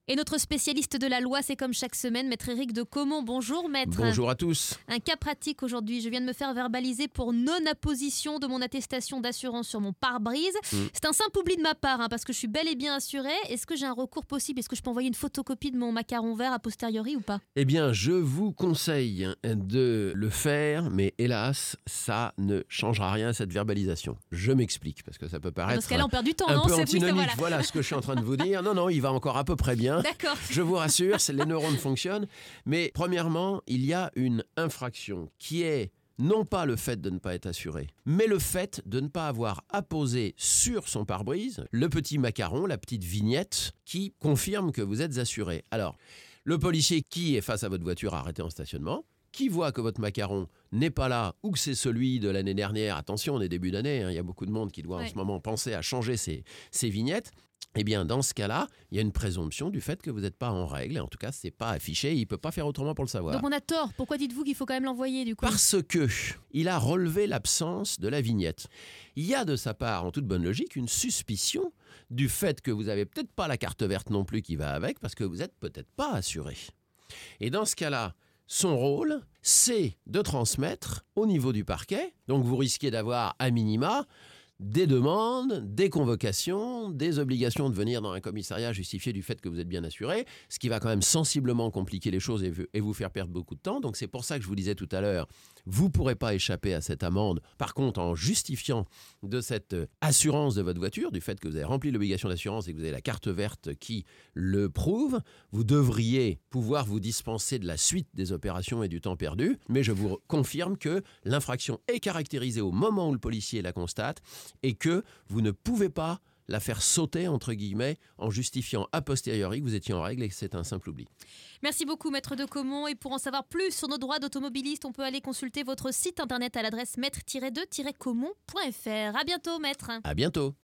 Et notre spécialiste de la loi, c'est comme chaque semaine, maître Éric de Caumont. Bonjour maître. Bonjour à tous. Un cas pratique aujourd'hui, je viens de me faire verbaliser pour non-apposition de mon attestation d'assurance sur mon pare-brise. C'est un simple oubli de ma part, parce que je suis bel et bien assurée. Est-ce que j'ai un recours possible? Est-ce que je peux envoyer une photocopie de mon macaron vert a posteriori ou pas? Eh bien, je vous conseille de le faire, mais hélas, ça ne changera rien à cette verbalisation. Je m'explique, parce que ça peut paraître Parce qu'elle on perd du temps, un non? peu C'est antinomique. oui, Voilà ce que je suis en train de vous dire. Non, il va encore à peu près bien. D'accord. Je vous rassure, les neurones fonctionnent. Mais premièrement, il y a une infraction qui est non pas le fait de ne pas être assuré, mais le fait de ne pas avoir apposé sur son pare-brise le petit macaron, la petite vignette qui confirme que vous êtes assuré. Alors, le policier qui est face à votre voiture arrêtée en stationnement, qui voit que votre macaron n'est pas là ou que c'est celui de l'année dernière, attention, on est début d'année, il y a beaucoup de monde qui doit en ce moment penser à changer ses vignettes, eh bien, dans ce cas-là, il y a une présomption du fait que vous n'êtes pas en règle. En tout cas, ce n'est pas affiché. Il ne peut pas faire autrement pour le savoir. Donc on a tort. Pourquoi dites-vous qu'il faut quand même l'envoyer du coup? Parce qu'il a relevé l'absence de la vignette. Il y a de sa part, en toute bonne logique, une suspicion du fait que vous n'avez peut-être pas la carte verte non plus qui va avec, parce que vous n'êtes peut-être pas assuré. Et dans ce cas-là, son rôle, c'est de transmettre au niveau du parquet. Donc vous risquez d'avoir à minima des demandes, des convocations, des obligations de venir dans un commissariat justifier du fait que vous êtes bien assuré, ce qui va quand même sensiblement compliquer les choses et vous faire perdre beaucoup de temps. Donc c'est pour ça que je vous disais tout à l'heure, vous ne pourrez pas échapper à cette amende. Par contre, en justifiant de cette assurance de votre voiture, du fait que vous avez rempli l'obligation d'assurance et que vous avez la carte verte qui le prouve, vous devriez pouvoir vous dispenser de la suite des opérations et du temps perdu. Mais je vous confirme que l'infraction est caractérisée au moment où le policier la constate et que vous ne pouvez pas la faire sauter, entre guillemets, en justifiant a posteriori que vous étiez en règle et que c'est un simple oubli. Merci beaucoup, maître de Caumont. Et pour en savoir plus sur nos droits d'automobiliste, on peut aller consulter votre site internet à l'adresse maître-2-caumont.fr. À bientôt, maître. À bientôt.